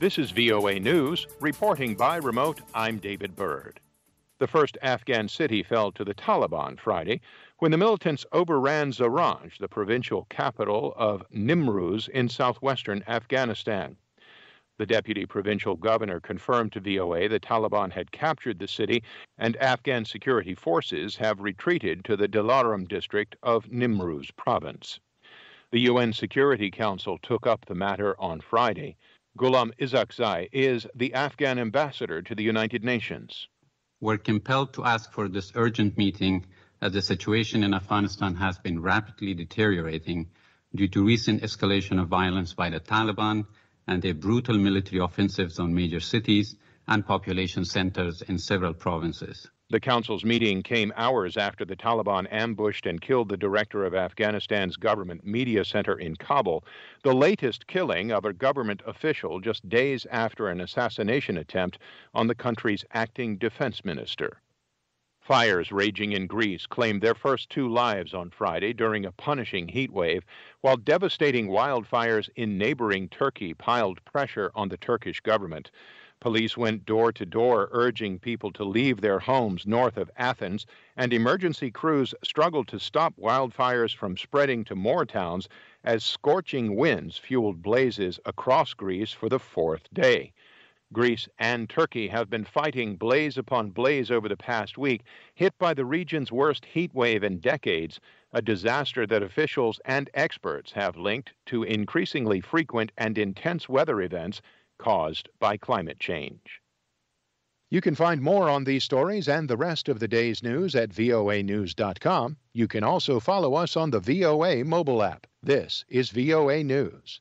This is VOA News, reporting by remote. I'm David Byrd. The first Afghan city fell to the Taliban Friday when the militants overran Zaranj, the provincial capital of Nimruz in southwestern Afghanistan. The deputy provincial governor confirmed to VOA the Taliban had captured the city and Afghan security forces have retreated to the Dilaram district of Nimruz province. The UN Security Council took up the matter on Friday. Ghulam Isaaqzai is the Afghan ambassador to the United Nations. We're compelled to ask for this urgent meeting as the situation in Afghanistan has been rapidly deteriorating due to recent escalation of violence by the Taliban and their brutal military offensives on major cities and population centers in several provinces. The council's meeting came hours after the Taliban ambushed and killed the director of Afghanistan's government media center in Kabul, the latest killing of a government official just days after an assassination attempt on the country's acting defense minister. Fires raging in Greece claimed their first 2 lives on Friday during a punishing heat wave, while devastating wildfires in neighboring Turkey piled pressure on the Turkish government. Police went door to door urging people to leave their homes north of Athens, and emergency crews struggled to stop wildfires from spreading to more towns as scorching winds fueled blazes across Greece for the 4th day. Greece and Turkey have been fighting blaze upon blaze over the past week, hit by the region's worst heat wave in decades, a disaster that officials and experts have linked to increasingly frequent and intense weather events caused by climate change. You can find more on these stories and the rest of the day's news at voanews.com. You can also follow us on the VOA mobile app. This is VOA News.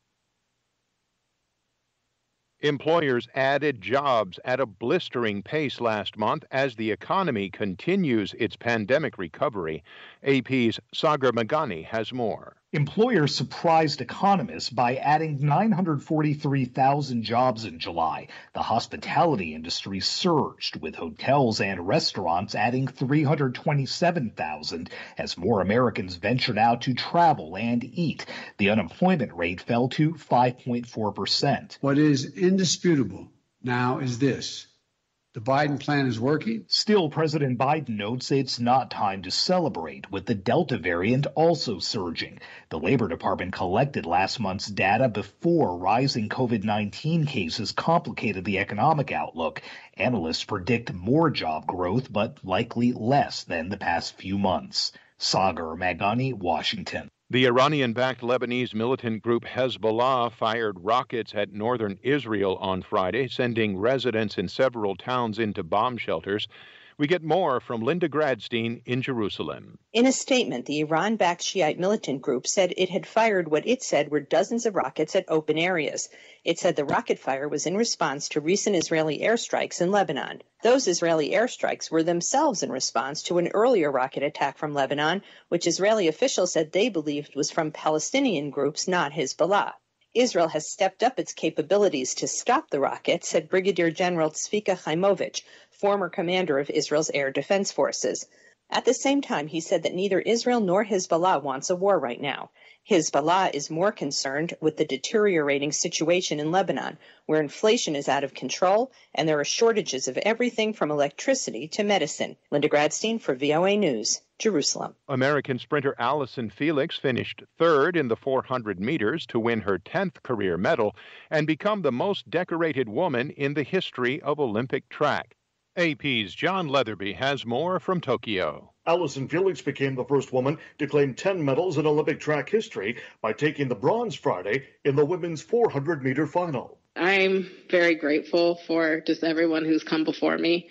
Employers added jobs at a blistering pace last month as the economy continues its pandemic recovery. AP's Sagar Meghani has more. Employers surprised economists by adding 943,000 jobs in July. The hospitality industry surged, with hotels and restaurants adding 327,000 as more Americans ventured out to travel and eat. The unemployment rate fell to 5.4%. What is indisputable now is this. The Biden plan is working. Still, President Biden notes it's not time to celebrate, with the Delta variant also surging. The Labor Department collected last month's data before rising COVID-19 cases complicated the economic outlook. Analysts predict more job growth, but likely less than the past few months. Sagar Meghani, Washington. The Iranian-backed Lebanese militant group Hezbollah fired rockets at northern Israel on Friday, sending residents in several towns into bomb shelters. We get more from Linda Gradstein in Jerusalem. In a statement, the Iran-backed Shiite militant group said it had fired what it said were dozens of rockets at open areas. It said the rocket fire was in response to recent Israeli airstrikes in Lebanon. Those Israeli airstrikes were themselves in response to an earlier rocket attack from Lebanon, which Israeli officials said they believed was from Palestinian groups, not Hezbollah. Israel has stepped up its capabilities to stop the rockets, said Brigadier General Tzvika Chaimovich, former commander of Israel's air defense forces. At the same time, he said that neither Israel nor Hezbollah wants a war right now. Hezbollah is more concerned with the deteriorating situation in Lebanon, where inflation is out of control and there are shortages of everything from electricity to medicine. Linda Gradstein for VOA News, Jerusalem. American sprinter Allison Felix finished 3rd in the 400 meters to win her 10th career medal and become the most decorated woman in the history of Olympic track. AP's John Leatherby has more from Tokyo. Allison Felix became the first woman to claim 10 medals in Olympic track history by taking the bronze Friday in the women's 400-meter final. I'm very grateful for just everyone who's come before me.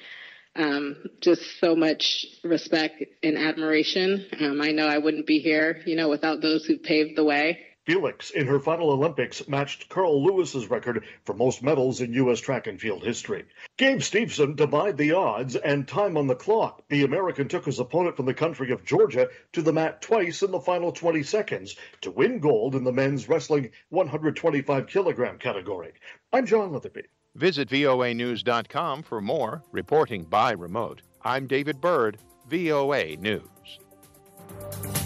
Just so much respect and admiration. I know I wouldn't be here, without those who paved the way. Felix, in her final Olympics, matched Carl Lewis's record for most medals in U.S. track and field history. Gabe Steveson defied the odds and time on the clock. The American took his opponent from the country of Georgia to the mat twice in the final 20 seconds to win gold in the men's wrestling 125-kilogram category. I'm John Leatherby. Visit voanews.com for more. Reporting by remote, I'm David Byrd, VOA News.